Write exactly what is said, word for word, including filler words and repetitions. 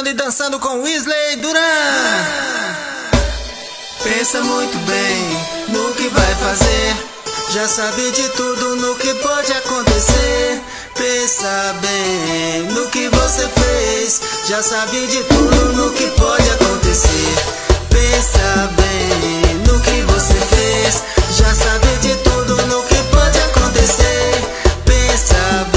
e dançando com Wesley Duran. Pensa muito bem no que vai fazer, já sabe de tudo no que pode acontecer. Pensa bem no que você fez, já sabe de tudo no que pode acontecer. Pensa bem no que você fez, já sabe de tudo no que pode acontecer. Pensa